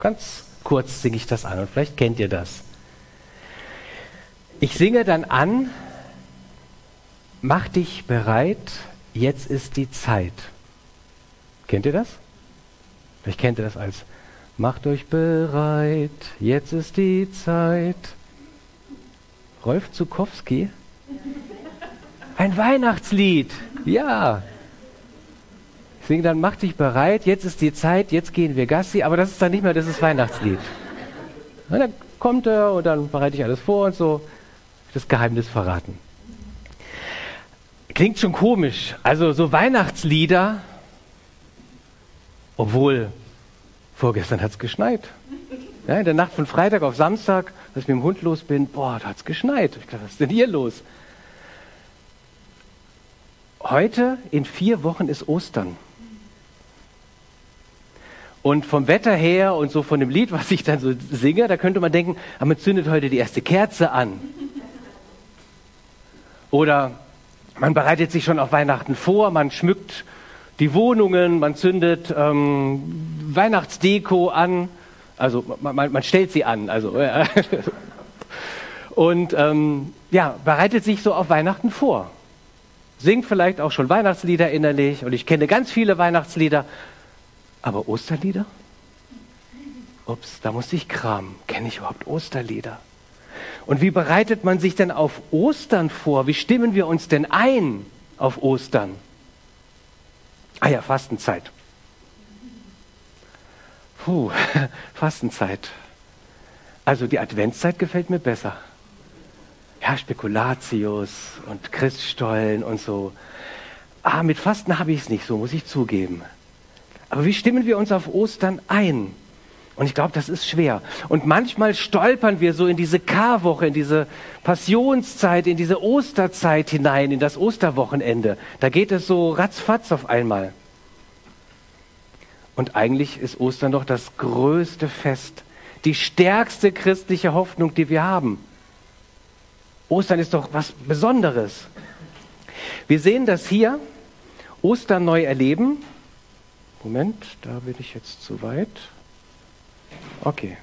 Ganz kurz singe ich das an und vielleicht kennt ihr das. Ich singe dann an, mach dich bereit, jetzt ist die Zeit. Kennt ihr das? Vielleicht kennt ihr das als macht euch bereit, jetzt ist die Zeit. Rolf Zukowski? Ein Weihnachtslied, ja. Ich singe dann, mach dich bereit, jetzt ist die Zeit, jetzt gehen wir Gassi, aber das ist dann nicht mehr das Weihnachtslied. Und dann kommt er und dann bereite ich alles vor und so, das Geheimnis verraten. Klingt schon komisch, also so Weihnachtslieder, obwohl vorgestern hat es geschneit. Ja, in der Nacht von Freitag auf Samstag, als ich mit dem Hund los bin, da hat es geschneit. Ich dachte, was ist denn hier los? Heute, in 4 Wochen, ist Ostern. Und vom Wetter her und so von dem Lied, was ich dann so singe, da könnte man denken, man zündet heute die erste Kerze an. Oder man bereitet sich schon auf Weihnachten vor, man schmückt die Wohnungen, man zündet Weihnachtsdeko an. Also man stellt sie an. Also, und bereitet sich so auf Weihnachten vor. Singt vielleicht auch schon Weihnachtslieder innerlich. Und ich kenne ganz viele Weihnachtslieder. Aber Osterlieder? Ups, da muss ich kramen. Kenne ich überhaupt Osterlieder? Und wie bereitet man sich denn auf Ostern vor? Wie stimmen wir uns denn ein auf Ostern? Fastenzeit. Fastenzeit. Also die Adventszeit gefällt mir besser. Ja, Spekulatius und Christstollen und so. Mit Fasten habe ich es nicht so, muss ich zugeben. Aber wie stimmen wir uns auf Ostern ein? Und ich glaube, das ist schwer. Und manchmal stolpern wir so in diese Karwoche, in diese Passionszeit, in diese Osterzeit hinein, in das Osterwochenende. Da geht es so ratzfatz auf einmal. Und eigentlich ist Ostern doch das größte Fest, die stärkste christliche Hoffnung, die wir haben. Ostern ist doch was Besonderes. Wir sehen das hier, Ostern neu erleben. Moment, da bin ich jetzt zu weit. Okay.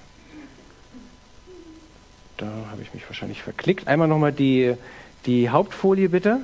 Da habe ich mich wahrscheinlich verklickt. Einmal nochmal die Hauptfolie bitte.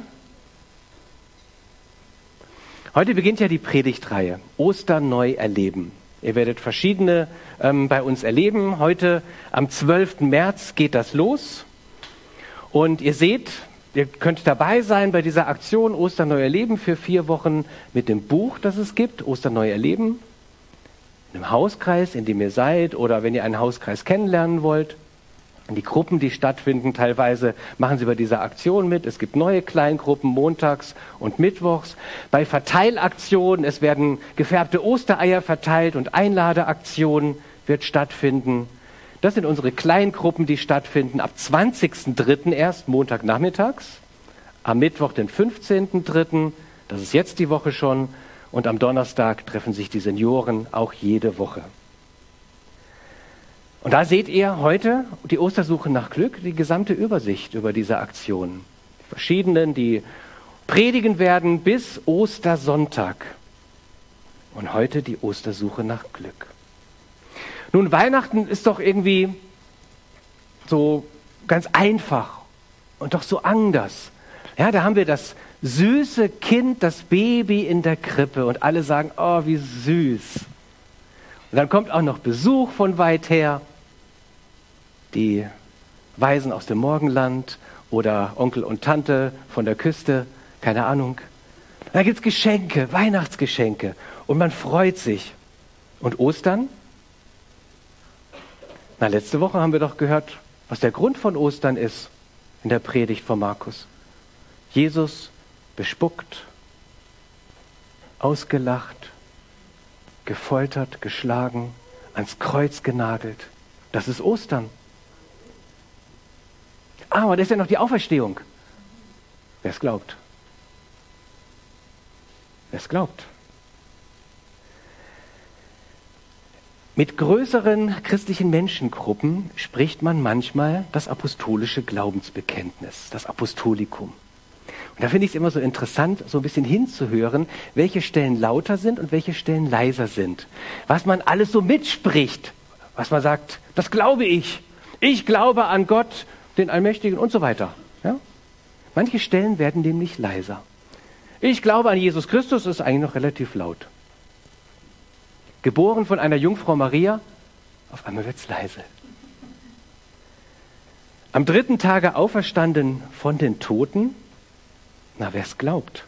Heute beginnt ja die Predigtreihe, Ostern neu erleben. Ihr werdet verschiedene bei uns erleben. Heute am 12. März geht das los. Und ihr seht, ihr könnt dabei sein bei dieser Aktion Ostern neu erleben für 4 Wochen mit dem Buch, das es gibt, Ostern neu erleben. In einem Hauskreis, in dem ihr seid, oder wenn ihr einen Hauskreis kennenlernen wollt. Die Gruppen, die stattfinden, teilweise machen sie bei dieser Aktion mit. Es gibt neue Kleingruppen montags und mittwochs. Bei Verteilaktionen, es werden gefärbte Ostereier verteilt und Einladeaktionen wird stattfinden. Das sind unsere Kleingruppen, die stattfinden ab 20.03. erst, Montagnachmittags. Am Mittwoch, den 15.03., das ist jetzt die Woche schon. Und am Donnerstag treffen sich die Senioren auch jede Woche. Und da seht ihr heute die Ostersuche nach Glück, die gesamte Übersicht über diese Aktion. Die verschiedenen, die predigen werden bis Ostersonntag. Und heute die Ostersuche nach Glück. Nun, Weihnachten ist doch irgendwie so ganz einfach und doch so anders. Ja, da haben wir das süße Kind, das Baby in der Krippe und alle sagen, oh, wie süß. Und dann kommt auch noch Besuch von weit her. Die Weisen aus dem Morgenland oder Onkel und Tante von der Küste, keine Ahnung. Da gibt es Geschenke, Weihnachtsgeschenke und man freut sich. Und Ostern? Letzte Woche haben wir doch gehört, was der Grund von Ostern ist in der Predigt von Markus. Jesus bespuckt, ausgelacht, gefoltert, geschlagen, ans Kreuz genagelt. Das ist Ostern. Und das ist ja noch die Auferstehung. Wer es glaubt. Wer es glaubt. Mit größeren christlichen Menschengruppen spricht man manchmal das apostolische Glaubensbekenntnis, das Apostolikum. Und da finde ich es immer so interessant, so ein bisschen hinzuhören, welche Stellen lauter sind und welche Stellen leiser sind. Was man alles so mitspricht was man sagt, das glaube ich. Ich glaube an Gott, den Allmächtigen und so weiter. Ja? Manche Stellen werden nämlich leiser. Ich glaube an Jesus Christus, ist eigentlich noch relativ laut. Geboren von einer Jungfrau Maria, auf einmal wird es leise. Am 3. Tage auferstanden von den Toten, na, wer es glaubt.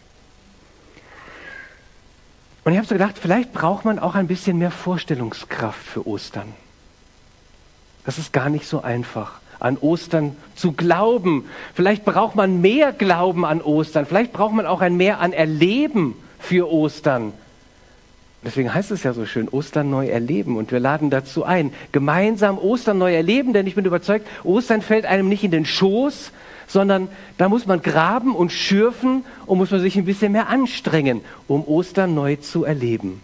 Und ich habe so gedacht, vielleicht braucht man auch ein bisschen mehr Vorstellungskraft für Ostern. Das ist gar nicht so einfach, an Ostern zu glauben. Vielleicht braucht man mehr Glauben an Ostern. Vielleicht braucht man auch ein mehr an Erleben für Ostern. Deswegen heißt es ja so schön, Ostern neu erleben. Und wir laden dazu ein, gemeinsam Ostern neu erleben. Denn ich bin überzeugt, Ostern fällt einem nicht in den Schoß, sondern da muss man graben und schürfen und muss man sich ein bisschen mehr anstrengen, um Ostern neu zu erleben.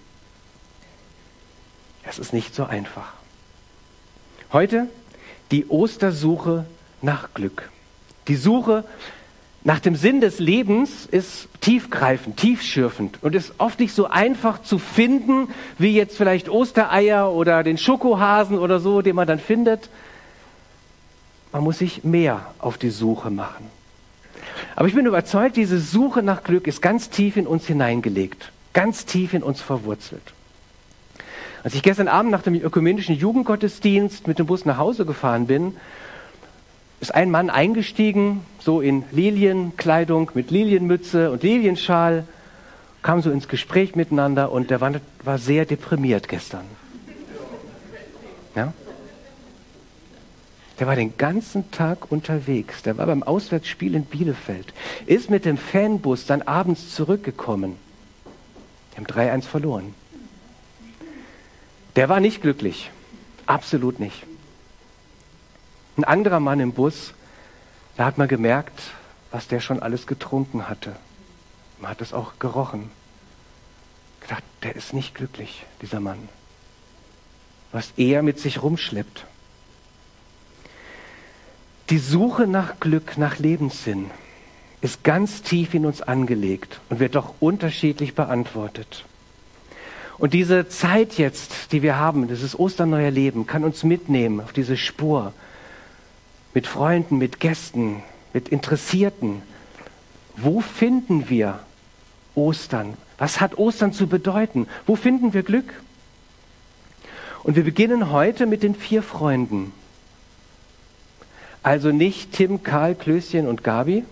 Es ist nicht so einfach. Heute die Ostersuche nach Glück. Die Suche nach dem Sinn des Lebens ist tiefgreifend, tiefschürfend und ist oft nicht so einfach zu finden, wie jetzt vielleicht Ostereier oder den Schokohasen oder so, den man dann findet. Man muss sich mehr auf die Suche machen. Aber ich bin überzeugt, diese Suche nach Glück ist ganz tief in uns hineingelegt, ganz tief in uns verwurzelt. Als ich gestern Abend nach dem ökumenischen Jugendgottesdienst mit dem Bus nach Hause gefahren bin, ist ein Mann eingestiegen, so in Lilienkleidung mit Lilienmütze und Lilienschal, kam so ins Gespräch miteinander und der war sehr deprimiert gestern. Ja? Der war den ganzen Tag unterwegs, der war beim Auswärtsspiel in Bielefeld, ist mit dem Fanbus dann abends zurückgekommen. Die haben 3-1 verloren. Der war nicht glücklich, absolut nicht. Ein anderer Mann im Bus, da hat man gemerkt, was der schon alles getrunken hatte. Man hat es auch gerochen. Gedacht, der ist nicht glücklich, dieser Mann. Was er mit sich rumschleppt. Die Suche nach Glück, nach Lebenssinn ist ganz tief in uns angelegt und wird doch unterschiedlich beantwortet. Und diese Zeit jetzt, die wir haben, dieses Ostern neuer Leben, kann uns mitnehmen auf diese Spur. Mit Freunden, mit Gästen, mit Interessierten. Wo finden wir Ostern? Was hat Ostern zu bedeuten? Wo finden wir Glück? Und wir beginnen heute mit den 4 Freunden. Also nicht Tim, Karl, Klößchen und Gabi,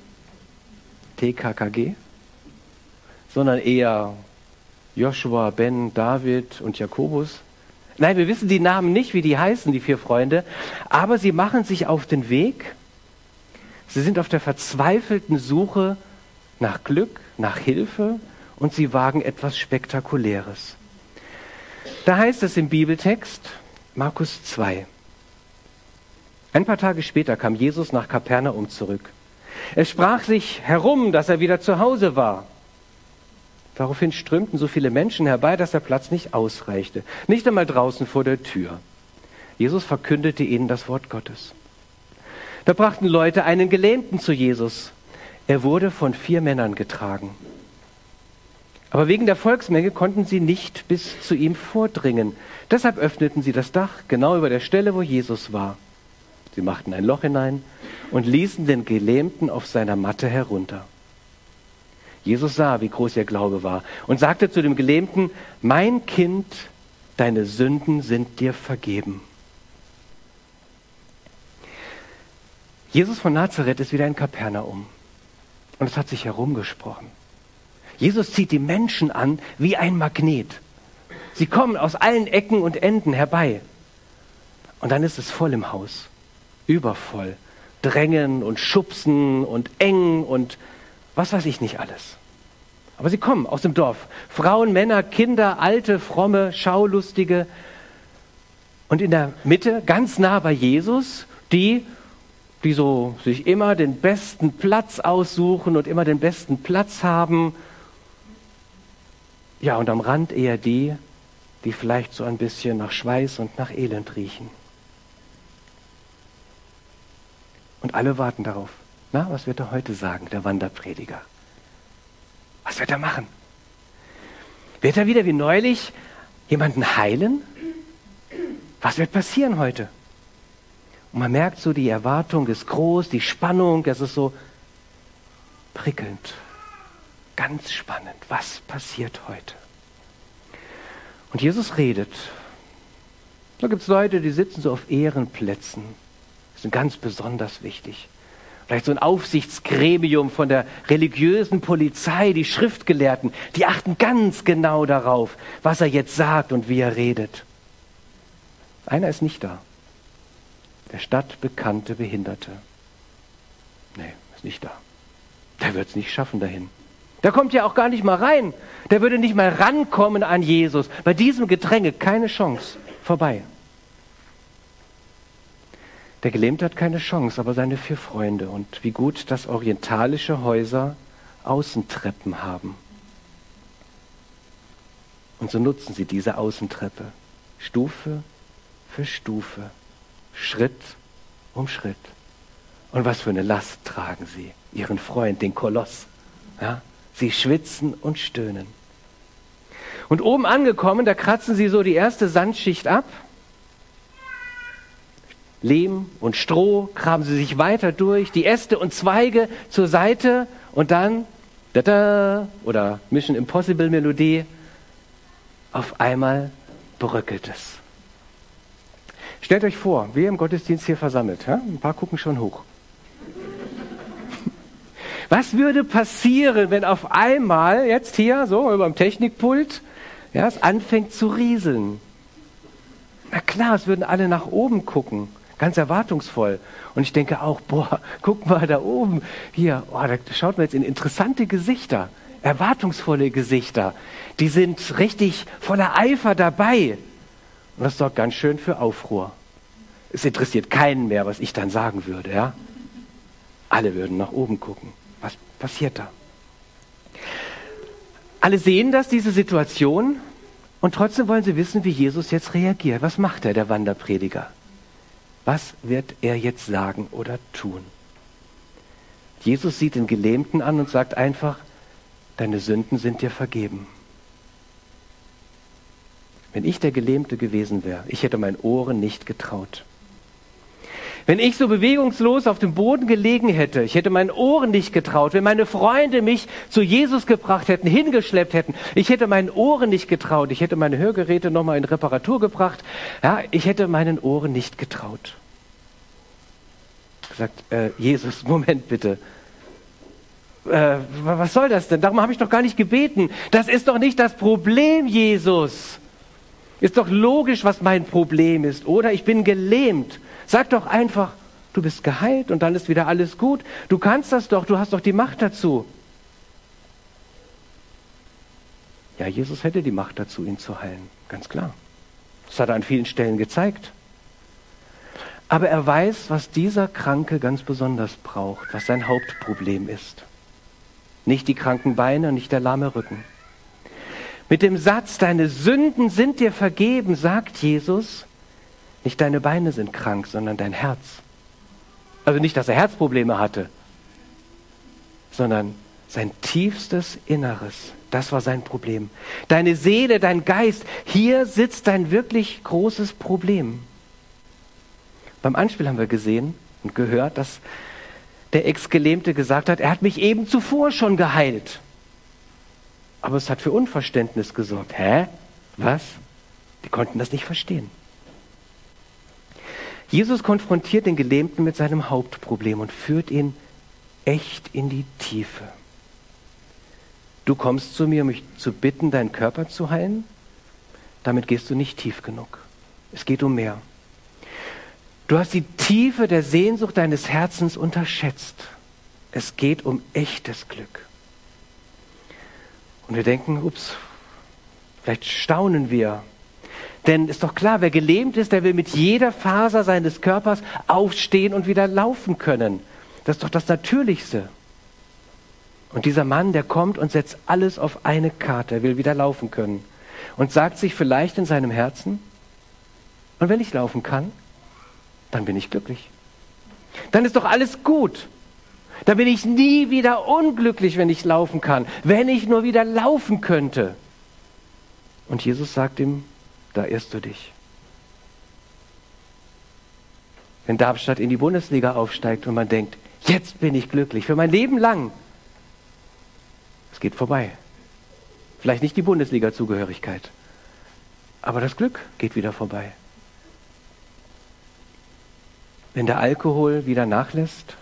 TKKG, sondern eher Joshua, Ben, David und Jakobus. Nein, wir wissen die Namen nicht, wie die heißen, die 4 Freunde, aber sie machen sich auf den Weg. Sie sind auf der verzweifelten Suche nach Glück, nach Hilfe und sie wagen etwas Spektakuläres. Da heißt es im Bibeltext, Markus 2. Ein paar Tage später kam Jesus nach Kapernaum zurück. Es sprach sich herum, dass er wieder zu Hause war. Daraufhin strömten so viele Menschen herbei, dass der Platz nicht ausreichte. Nicht einmal draußen vor der Tür. Jesus verkündete ihnen das Wort Gottes. Da brachten Leute einen Gelähmten zu Jesus. Er wurde von 4 Männern getragen. Aber wegen der Volksmenge konnten sie nicht bis zu ihm vordringen. Deshalb öffneten sie das Dach genau über der Stelle, wo Jesus war. Sie machten ein Loch hinein und ließen den Gelähmten auf seiner Matte herunter. Jesus sah, wie groß ihr Glaube war und sagte zu dem Gelähmten, mein Kind, deine Sünden sind dir vergeben. Jesus von Nazareth ist wieder in Kapernaum und es hat sich herumgesprochen. Jesus zieht die Menschen an wie ein Magnet. Sie kommen aus allen Ecken und Enden herbei. Und dann ist es voll im Haus, übervoll. Drängen und schubsen und eng und was weiß ich nicht alles. Aber sie kommen aus dem Dorf. Frauen, Männer, Kinder, Alte, Fromme, Schaulustige. Und in der Mitte, ganz nah bei Jesus, die so sich immer den besten Platz aussuchen und immer den besten Platz haben. Ja, und am Rand eher die vielleicht so ein bisschen nach Schweiß und nach Elend riechen. Und alle warten darauf. Na, was wird er heute sagen, der Wanderprediger? Was wird er machen? Wird er wieder wie neulich jemanden heilen? Was wird passieren heute? Und man merkt so, die Erwartung ist groß, die Spannung, es ist so prickelnd, ganz spannend. Was passiert heute? Und Jesus redet. Da gibt es Leute, die sitzen so auf Ehrenplätzen. Das ist ganz besonders wichtig. Vielleicht so ein Aufsichtsgremium von der religiösen Polizei, die Schriftgelehrten, die achten ganz genau darauf, was er jetzt sagt und wie er redet. Einer ist nicht da. Der stadtbekannte Behinderte. Nee, ist nicht da. Der wird es nicht schaffen dahin. Der kommt ja auch gar nicht mal rein. Der würde nicht mal rankommen an Jesus. Bei diesem Gedränge keine Chance. Vorbei. Der Gelähmte hat keine Chance, aber seine 4 Freunde. Und wie gut, dass orientalische Häuser Außentreppen haben. Und so nutzen sie diese Außentreppe. Stufe für Stufe. Schritt um Schritt. Und was für eine Last tragen sie? Ihren Freund, den Koloss. Ja? Sie schwitzen und stöhnen. Und oben angekommen, da kratzen sie so die erste Sandschicht ab. Lehm und Stroh graben sie sich weiter durch, die Äste und Zweige zur Seite und dann, oder Mission Impossible Melodie, auf einmal bröckelt es. Stellt euch vor, wir im Gottesdienst hier versammelt, ja? Ein paar gucken schon hoch. Was würde passieren, wenn auf einmal, jetzt hier, so über dem Technikpult, ja, es anfängt zu rieseln? Na klar, es würden alle nach oben gucken, ganz erwartungsvoll. Und ich denke auch, guck mal da oben, hier, da schaut man jetzt in interessante Gesichter, erwartungsvolle Gesichter. Die sind richtig voller Eifer dabei. Und das sorgt ganz schön für Aufruhr. Es interessiert keinen mehr, was ich dann sagen würde, ja? Alle würden nach oben gucken. Was passiert da? Alle sehen das, diese Situation, und trotzdem wollen sie wissen, wie Jesus jetzt reagiert. Was macht er, der Wanderprediger? Was wird er jetzt sagen oder tun? Jesus sieht den Gelähmten an und sagt einfach, deine Sünden sind dir vergeben. Wenn ich der Gelähmte gewesen wäre, ich hätte meinen Ohren nicht getraut. Wenn ich so bewegungslos auf dem Boden gelegen hätte, ich hätte meinen Ohren nicht getraut. Wenn meine Freunde mich zu Jesus gebracht hätten, hingeschleppt hätten, ich hätte meinen Ohren nicht getraut. Ich hätte meine Hörgeräte nochmal in Reparatur gebracht. Ja, ich hätte meinen Ohren nicht getraut. Gesagt, Jesus, Moment bitte. Was soll das denn? Darum habe ich doch gar nicht gebeten. Das ist doch nicht das Problem, Jesus. Ist doch logisch, was mein Problem ist, oder? Ich bin gelähmt. Sag doch einfach, du bist geheilt und dann ist wieder alles gut. Du kannst das doch, du hast doch die Macht dazu. Ja, Jesus hätte die Macht dazu, ihn zu heilen, ganz klar. Das hat er an vielen Stellen gezeigt. Aber er weiß, was dieser Kranke ganz besonders braucht, was sein Hauptproblem ist. Nicht die kranken Beine, nicht der lahme Rücken. Mit dem Satz, deine Sünden sind dir vergeben, sagt Jesus, nicht deine Beine sind krank, sondern dein Herz. Also nicht, dass er Herzprobleme hatte, sondern sein tiefstes Inneres, das war sein Problem. Deine Seele, dein Geist, hier sitzt dein wirklich großes Problem. Beim Anspiel haben wir gesehen und gehört, dass der Ex-Gelähmte gesagt hat, er hat mich eben zuvor schon geheilt. Aber es hat für Unverständnis gesorgt. Hä? Was? Die konnten das nicht verstehen. Jesus konfrontiert den Gelähmten mit seinem Hauptproblem und führt ihn echt in die Tiefe. Du kommst zu mir, um mich zu bitten, deinen Körper zu heilen? Damit gehst du nicht tief genug. Es geht um mehr. Du hast die Tiefe der Sehnsucht deines Herzens unterschätzt. Es geht um echtes Glück. Und wir denken, vielleicht staunen wir. Denn ist doch klar, wer gelähmt ist, der will mit jeder Faser seines Körpers aufstehen und wieder laufen können. Das ist doch das Natürlichste. Und dieser Mann, der kommt und setzt alles auf eine Karte. Er will wieder laufen können. Und sagt sich vielleicht in seinem Herzen, und wenn ich laufen kann, dann bin ich glücklich. Dann ist doch alles gut. Dann bin ich nie wieder unglücklich, wenn ich laufen kann. Wenn ich nur wieder laufen könnte. Und Jesus sagt ihm, da irrst du dich. wenn Darmstadt in die Bundesliga aufsteigt und man denkt, jetzt bin ich glücklich, für mein Leben lang. Es geht vorbei. Vielleicht nicht die Bundesliga-Zugehörigkeit, aber das Glück geht wieder vorbei. Wenn der Alkohol wieder nachlässt,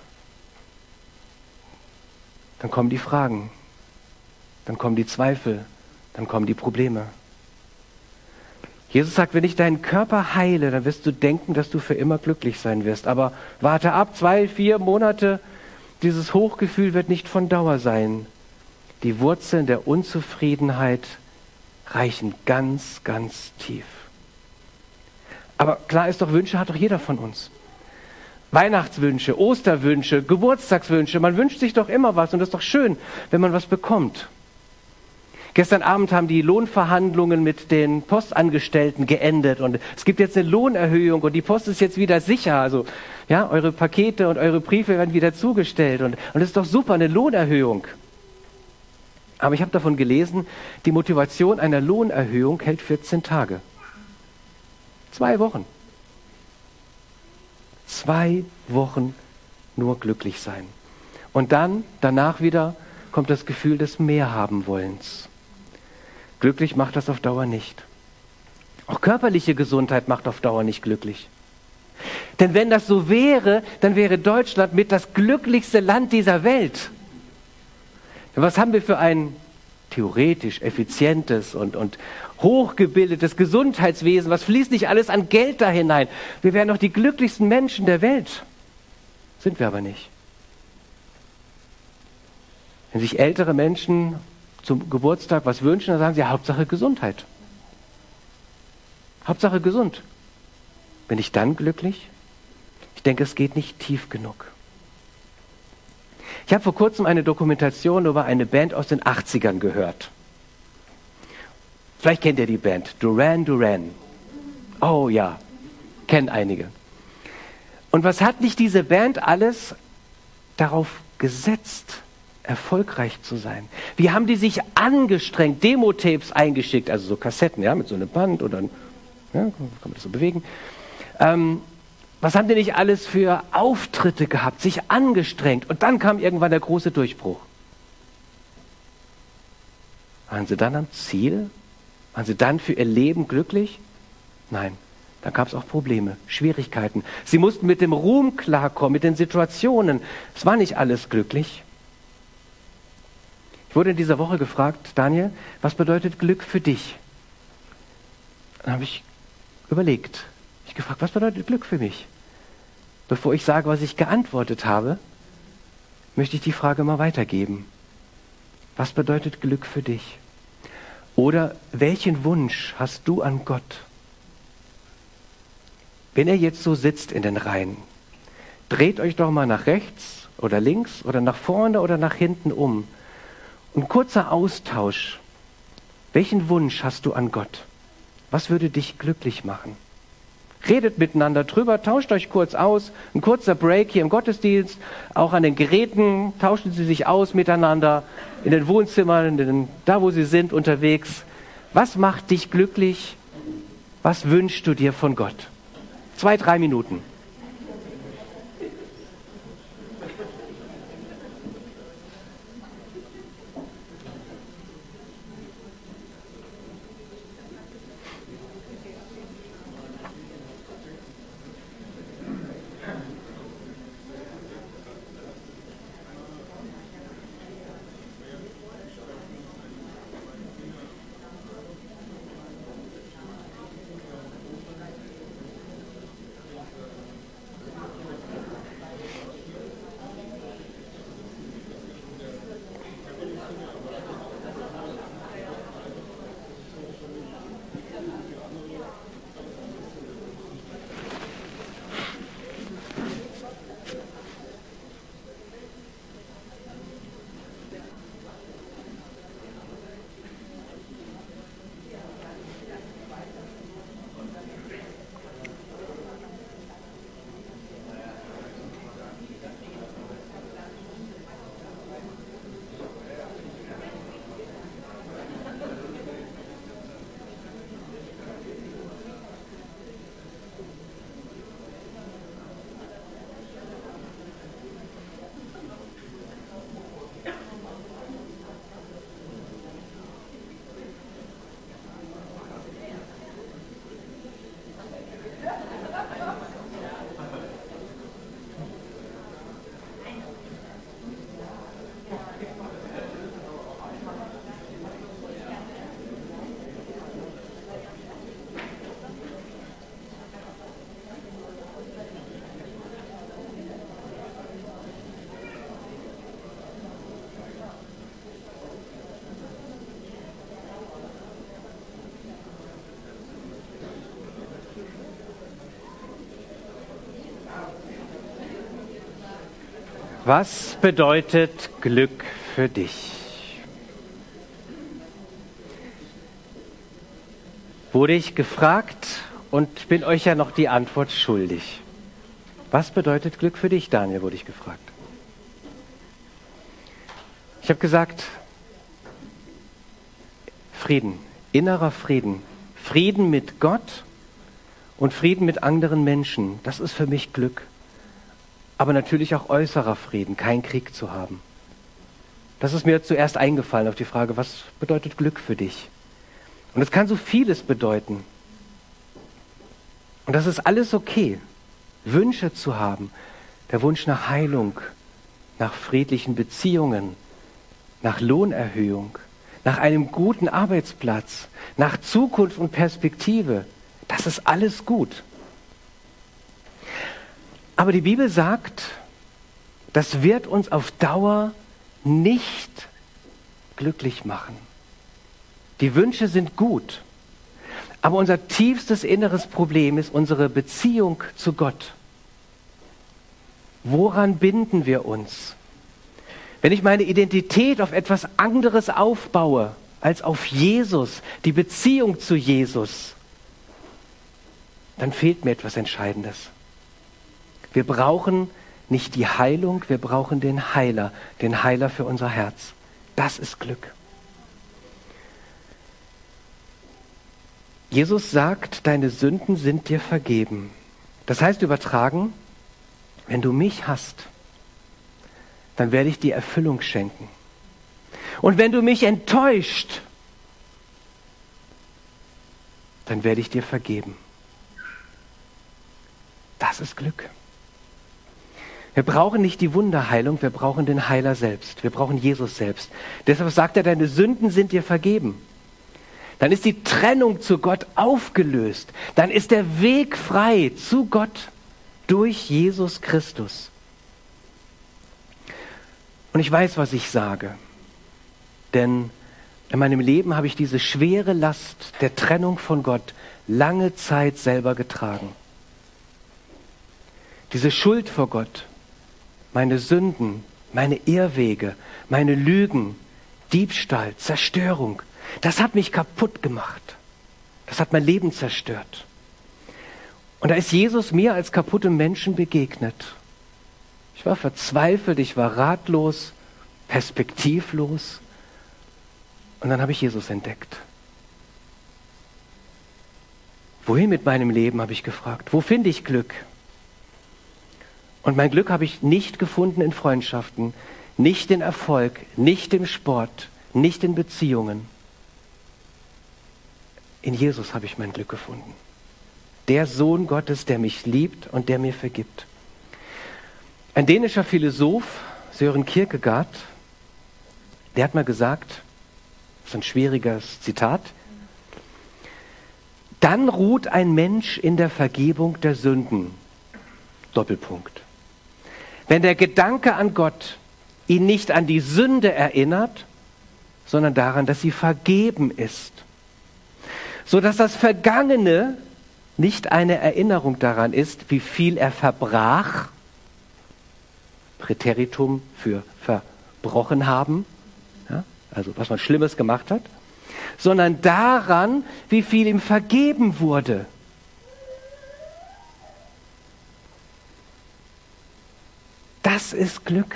dann kommen die Fragen, dann kommen die Zweifel, dann kommen die Probleme. Jesus sagt, wenn ich deinen Körper heile, dann wirst du denken, dass du für immer glücklich sein wirst. Aber warte ab, 2, 4 Monate, dieses Hochgefühl wird nicht von Dauer sein. Die Wurzeln der Unzufriedenheit reichen ganz, ganz tief. Aber klar ist doch, Wünsche hat doch jeder von uns. Weihnachtswünsche, Osterwünsche, Geburtstagswünsche, man wünscht sich doch immer was und das ist doch schön, wenn man was bekommt. Gestern Abend haben die Lohnverhandlungen mit den Postangestellten geendet und es gibt jetzt eine Lohnerhöhung und die Post ist jetzt wieder sicher. Also ja, eure Pakete und eure Briefe werden wieder zugestellt und das ist doch super, eine Lohnerhöhung. Aber ich habe davon gelesen, die Motivation einer Lohnerhöhung hält 14 Tage. 2 Wochen. 2 Wochen nur glücklich sein. Und dann, danach wieder, kommt das Gefühl des Mehrhabenwollens. Glücklich macht das auf Dauer nicht. Auch körperliche Gesundheit macht auf Dauer nicht glücklich. Denn wenn das so wäre, dann wäre Deutschland mit das glücklichste Land dieser Welt. Was haben wir für ein theoretisch effizientes und hochgebildetes Gesundheitswesen? Was fließt nicht alles an Geld da hinein? Wir wären doch die glücklichsten Menschen der Welt. Sind wir aber nicht. Wenn sich ältere Menschen zum Geburtstag was wünschen, dann sagen sie, Hauptsache Gesundheit. Hauptsache gesund. Bin ich dann glücklich? Ich denke, es geht nicht tief genug. Ich habe vor kurzem eine Dokumentation über eine Band aus den 80ern gehört. Vielleicht kennt ihr die Band, Duran Duran. Oh ja, kennen einige. Und was hat nicht diese Band alles darauf gesetzt, erfolgreich zu sein? Wie haben die sich angestrengt, Demo-Tapes eingeschickt, also so Kassetten, ja, mit so einem Band oder, ja, kann man das so bewegen. Was haben die nicht alles für Auftritte gehabt, sich angestrengt und dann kam irgendwann der große Durchbruch. Waren sie dann am Ziel? Waren sie dann für ihr Leben glücklich? Nein, dann gab es auch Probleme, Schwierigkeiten. Sie mussten mit dem Ruhm klarkommen, mit den Situationen. Es war nicht alles glücklich. Ich wurde in dieser Woche gefragt, Daniel, was bedeutet Glück für dich? Dann habe ich überlegt. Ich gefragt, was bedeutet Glück für mich? Bevor ich sage, was ich geantwortet habe, möchte ich die Frage mal weitergeben. Was bedeutet Glück für dich? Oder welchen Wunsch hast du an Gott? Wenn er jetzt so sitzt in den Reihen, dreht euch doch mal nach rechts oder links oder nach vorne oder nach hinten um. Ein kurzer Austausch. Welchen Wunsch hast du an Gott? Was würde dich glücklich machen? Redet miteinander drüber, tauscht euch kurz aus. Ein kurzer Break hier im Gottesdienst, auch an den Geräten, tauschen Sie sich aus miteinander, in den Wohnzimmern, da wo Sie sind, unterwegs. Was macht dich glücklich? Was wünschst du dir von Gott? 2, 3 Minuten. Was bedeutet Glück für dich? Wurde ich gefragt und bin euch ja noch die Antwort schuldig. Was bedeutet Glück für dich, Daniel, wurde ich gefragt. Ich habe gesagt, Frieden, innerer Frieden. Frieden mit Gott und Frieden mit anderen Menschen. Das ist für mich Glück. Aber natürlich auch äußerer Frieden, keinen Krieg zu haben. Das ist mir zuerst eingefallen auf die Frage, was bedeutet Glück für dich? Und es kann so vieles bedeuten. Und das ist alles okay, Wünsche zu haben. Der Wunsch nach Heilung, nach friedlichen Beziehungen, nach Lohnerhöhung, nach einem guten Arbeitsplatz, nach Zukunft und Perspektive. Das ist alles gut. Aber die Bibel sagt, das wird uns auf Dauer nicht glücklich machen. Die Wünsche sind gut, aber unser tiefstes inneres Problem ist unsere Beziehung zu Gott. Woran binden wir uns? Wenn ich meine Identität auf etwas anderes aufbaue als auf Jesus, die Beziehung zu Jesus, dann fehlt mir etwas Entscheidendes. Wir brauchen nicht die Heilung, wir brauchen den Heiler für unser Herz. Das ist Glück. Jesus sagt, deine Sünden sind dir vergeben. Das heißt übertragen, wenn du mich hast, dann werde ich dir Erfüllung schenken. Und wenn du mich enttäuscht, dann werde ich dir vergeben. Das ist Glück. Wir brauchen nicht die Wunderheilung, wir brauchen den Heiler selbst. Wir brauchen Jesus selbst. Deshalb sagt er, deine Sünden sind dir vergeben. Dann ist die Trennung zu Gott aufgelöst. Dann ist der Weg frei zu Gott durch Jesus Christus. Und ich weiß, was ich sage. Denn in meinem Leben habe ich diese schwere Last der Trennung von Gott lange Zeit selber getragen. Diese Schuld vor Gott, meine Sünden, meine Irrwege, meine Lügen, Diebstahl, Zerstörung, das hat mich kaputt gemacht. Das hat mein Leben zerstört. Und da ist Jesus mir als kaputtem Menschen begegnet. Ich war verzweifelt, ich war ratlos, perspektivlos. Und dann habe ich Jesus entdeckt. Wohin mit meinem Leben, habe ich gefragt. Wo finde ich Glück? Und mein Glück habe ich nicht gefunden in Freundschaften, nicht in Erfolg, nicht im Sport, nicht in Beziehungen. In Jesus habe ich mein Glück gefunden. Der Sohn Gottes, der mich liebt und der mir vergibt. Ein dänischer Philosoph, Søren Kierkegaard, der hat mal gesagt, das ist ein schwieriges Zitat, dann ruht ein Mensch in der Vergebung der Sünden. Doppelpunkt. Wenn der Gedanke an Gott ihn nicht an die Sünde erinnert, sondern daran, dass sie vergeben ist. Sodass das Vergangene nicht eine Erinnerung daran ist, wie viel er verbrach, Präteritum für verbrochen haben, ja, also was man Schlimmes gemacht hat, sondern daran, wie viel ihm vergeben wurde. Das ist Glück.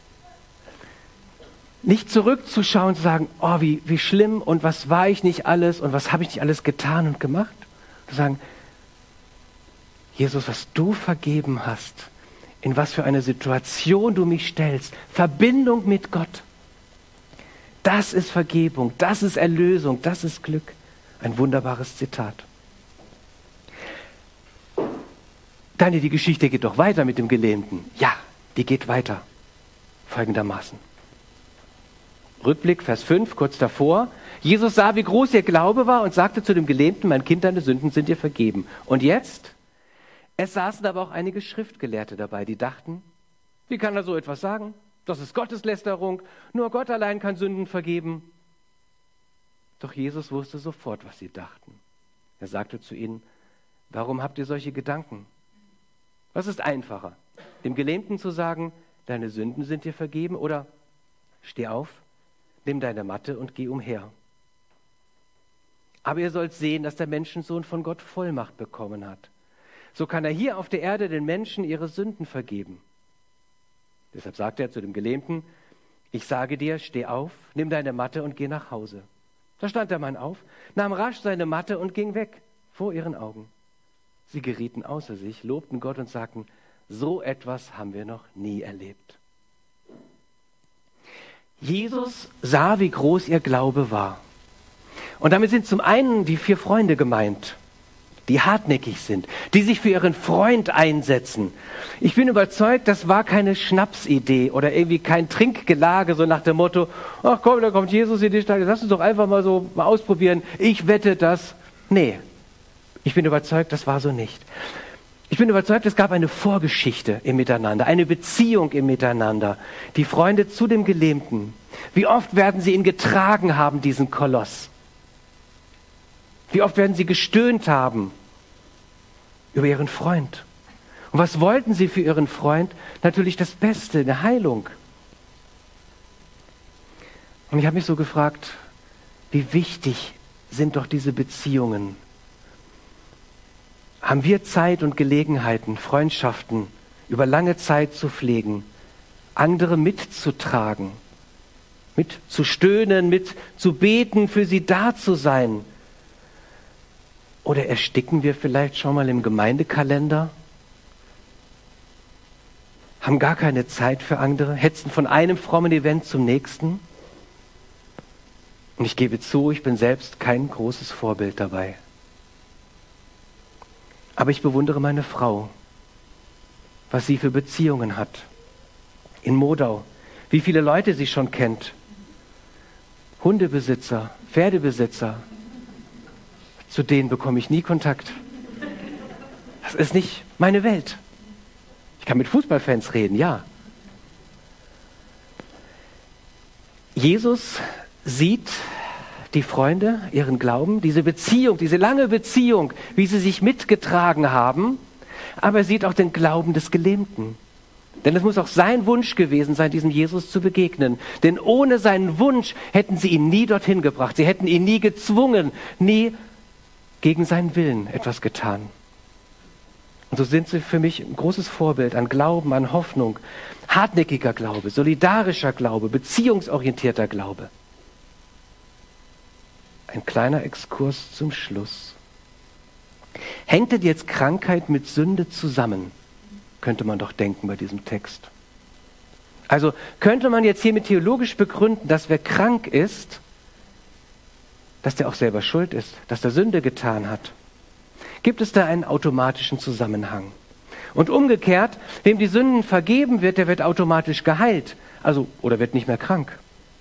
Nicht zurückzuschauen und zu sagen, oh, wie schlimm und was war ich nicht alles und was habe ich nicht alles getan und gemacht. Zu sagen, Jesus, was du vergeben hast, in was für eine Situation du mich stellst, Verbindung mit Gott. Das ist Vergebung, das ist Erlösung, das ist Glück. Ein wunderbares Zitat. Daniel, die Geschichte geht doch weiter mit dem Gelähmten. Ja, die geht weiter. Folgendermaßen. Rückblick, Vers 5, kurz davor. Jesus sah, wie groß ihr Glaube war und sagte zu dem Gelähmten, mein Kind, deine Sünden sind dir vergeben. Und jetzt? Es saßen aber auch einige Schriftgelehrte dabei, die dachten, wie kann er so etwas sagen? Das ist Gotteslästerung. Nur Gott allein kann Sünden vergeben. Doch Jesus wusste sofort, was sie dachten. Er sagte zu ihnen, warum habt ihr solche Gedanken? Was ist einfacher? Dem Gelähmten zu sagen, deine Sünden sind dir vergeben, oder steh auf, nimm deine Matte und geh umher. Aber ihr sollt sehen, dass der Menschensohn von Gott Vollmacht bekommen hat. So kann er hier auf der Erde den Menschen ihre Sünden vergeben. Deshalb sagt er zu dem Gelähmten, ich sage dir, steh auf, nimm deine Matte und geh nach Hause. Da stand der Mann auf, nahm rasch seine Matte und ging weg, vor ihren Augen. Sie gerieten außer sich, lobten Gott und sagten, so etwas haben wir noch nie erlebt. Jesus sah, wie groß ihr Glaube war. Und damit sind zum einen die 4 Freunde gemeint, die hartnäckig sind, die sich für ihren Freund einsetzen. Ich bin überzeugt, das war keine Schnapsidee oder irgendwie kein Trinkgelage, so nach dem Motto, ach komm, da kommt Jesus in die Stadt, lass uns doch einfach mal so mal ausprobieren, ich wette das. Nee, ich bin überzeugt, das war so nicht. Ich bin überzeugt, es gab eine Vorgeschichte im Miteinander, eine Beziehung im Miteinander. Die Freunde zu dem Gelähmten. Wie oft werden sie ihn getragen haben, diesen Koloss? Wie oft werden sie gestöhnt haben über ihren Freund? Und was wollten sie für ihren Freund? Natürlich das Beste, eine Heilung. Und ich habe mich so gefragt, wie wichtig sind doch diese Beziehungen? Haben wir Zeit und Gelegenheiten, Freundschaften über lange Zeit zu pflegen, andere mitzutragen, mitzustöhnen, mitzubeten, für sie da zu sein? Oder ersticken wir vielleicht schon mal im Gemeindekalender? Haben gar keine Zeit für andere, hetzen von einem frommen Event zum nächsten? Und ich gebe zu, ich bin selbst kein großes Vorbild dabei. Aber ich bewundere meine Frau, was sie für Beziehungen hat. In Modau, wie viele Leute sie schon kennt. Hundebesitzer, Pferdebesitzer. Zu denen bekomme ich nie Kontakt. Das ist nicht meine Welt. Ich kann mit Fußballfans reden, ja. Jesus sieht die Freunde, ihren Glauben, diese Beziehung, diese lange Beziehung, wie sie sich mitgetragen haben, aber er sieht auch den Glauben des Gelähmten. Denn es muss auch sein Wunsch gewesen sein, diesem Jesus zu begegnen. Denn ohne seinen Wunsch hätten sie ihn nie dorthin gebracht. Sie hätten ihn nie gezwungen, nie gegen seinen Willen etwas getan. Und so sind sie für mich ein großes Vorbild an Glauben, an Hoffnung, hartnäckiger Glaube, solidarischer Glaube, beziehungsorientierter Glaube. Ein kleiner Exkurs zum Schluss. Hängt denn jetzt Krankheit mit Sünde zusammen? Könnte man doch denken bei diesem Text. Also könnte man jetzt hiermit theologisch begründen, dass wer krank ist, dass der auch selber schuld ist, dass der Sünde getan hat. Gibt es da einen automatischen Zusammenhang? Und umgekehrt, wem die Sünden vergeben wird, der wird automatisch geheilt, also oder wird nicht mehr krank.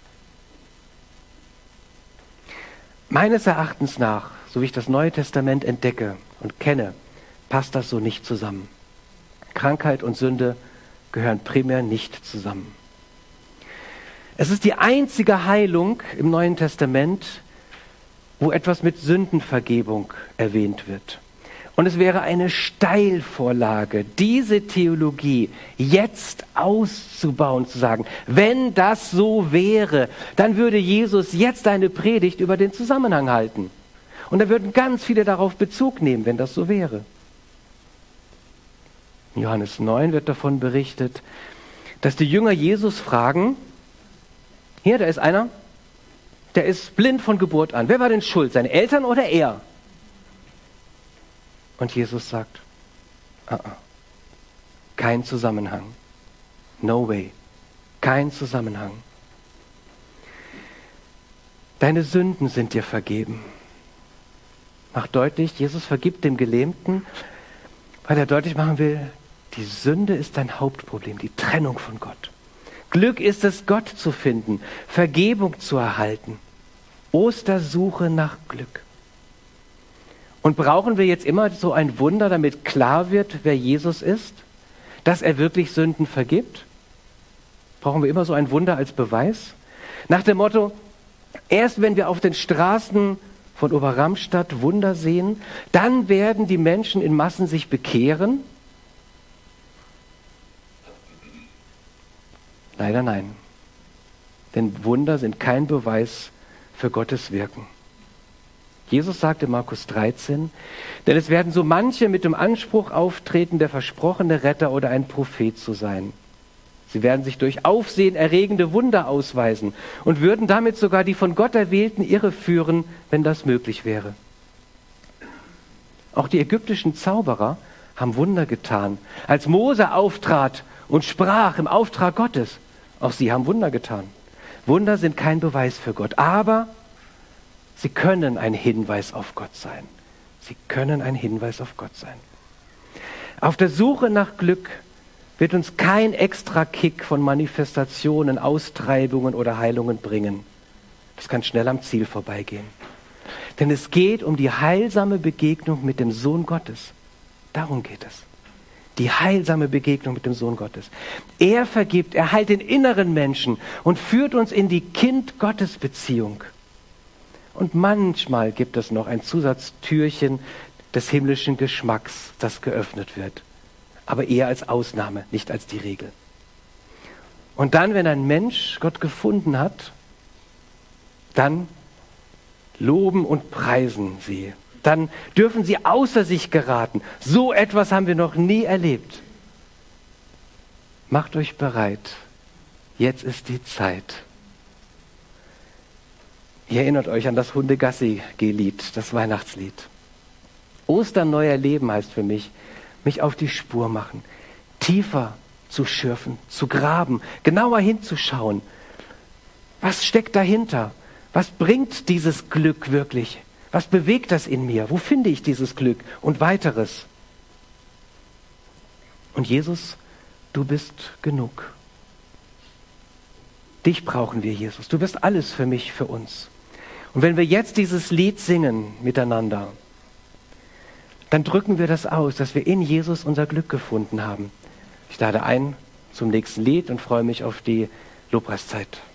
Meines Erachtens nach, so wie ich das Neue Testament entdecke und kenne, passt das so nicht zusammen. Krankheit und Sünde gehören primär nicht zusammen. Es ist die einzige Heilung im Neuen Testament, wo etwas mit Sündenvergebung erwähnt wird. Und es wäre eine Steilvorlage, diese Theologie jetzt auszubauen, zu sagen, wenn das so wäre, dann würde Jesus jetzt eine Predigt über den Zusammenhang halten. Und da würden ganz viele darauf Bezug nehmen, wenn das so wäre. In Johannes 9 wird davon berichtet, dass die Jünger Jesus fragen, hier, da ist einer, der ist blind von Geburt an. Wer war denn schuld, seine Eltern oder er? Und Jesus sagt, kein Zusammenhang. No way. Kein Zusammenhang. Deine Sünden sind dir vergeben. Macht deutlich, Jesus vergibt dem Gelähmten, weil er deutlich machen will, die Sünde ist dein Hauptproblem, die Trennung von Gott. Glück ist es, Gott zu finden, Vergebung zu erhalten. Ostersuche nach Glück. Und brauchen wir jetzt immer so ein Wunder, damit klar wird, wer Jesus ist? Dass er wirklich Sünden vergibt? Brauchen wir immer so ein Wunder als Beweis? Nach dem Motto, erst wenn wir auf den Straßen von Oberramstadt Wunder sehen, dann werden die Menschen in Massen sich bekehren? Leider nein. Denn Wunder sind kein Beweis für Gottes Wirken. Jesus sagte in Markus 13, denn es werden so manche mit dem Anspruch auftreten, der versprochene Retter oder ein Prophet zu sein. Sie werden sich durch aufsehenerregende Wunder ausweisen und würden damit sogar die von Gott Erwählten irreführen, wenn das möglich wäre. Auch die ägyptischen Zauberer haben Wunder getan. Als Mose auftrat und sprach im Auftrag Gottes, auch sie haben Wunder getan. Wunder sind kein Beweis für Gott, aber sie können ein Hinweis auf Gott sein. Sie können ein Hinweis auf Gott sein. Auf der Suche nach Glück wird uns kein extra Kick von Manifestationen, Austreibungen oder Heilungen bringen. Das kann schnell am Ziel vorbeigehen. Denn es geht um die heilsame Begegnung mit dem Sohn Gottes. Darum geht es. Die heilsame Begegnung mit dem Sohn Gottes. Er vergibt, er heilt den inneren Menschen und führt uns in die Kind-Gottes-Beziehung. Und manchmal gibt es noch ein Zusatztürchen des himmlischen Geschmacks, das geöffnet wird. Aber eher als Ausnahme, nicht als die Regel. Und dann, wenn ein Mensch Gott gefunden hat, dann loben und preisen sie. Dann dürfen sie außer sich geraten. So etwas haben wir noch nie erlebt. Macht euch bereit. Jetzt ist die Zeit. Ihr erinnert euch an das Hundegassi-Lied, das Weihnachtslied. Ostern neu erleben heißt für mich auf die Spur machen, tiefer zu schürfen, zu graben, genauer hinzuschauen. Was steckt dahinter? Was bringt dieses Glück wirklich? Was bewegt das in mir? Wo finde ich dieses Glück? Und weiteres. Und Jesus, du bist genug. Dich brauchen wir, Jesus. Du bist alles für mich, für uns. Und wenn wir jetzt dieses Lied singen miteinander, dann drücken wir das aus, dass wir in Jesus unser Glück gefunden haben. Ich lade ein zum nächsten Lied und freue mich auf die Lobpreiszeit.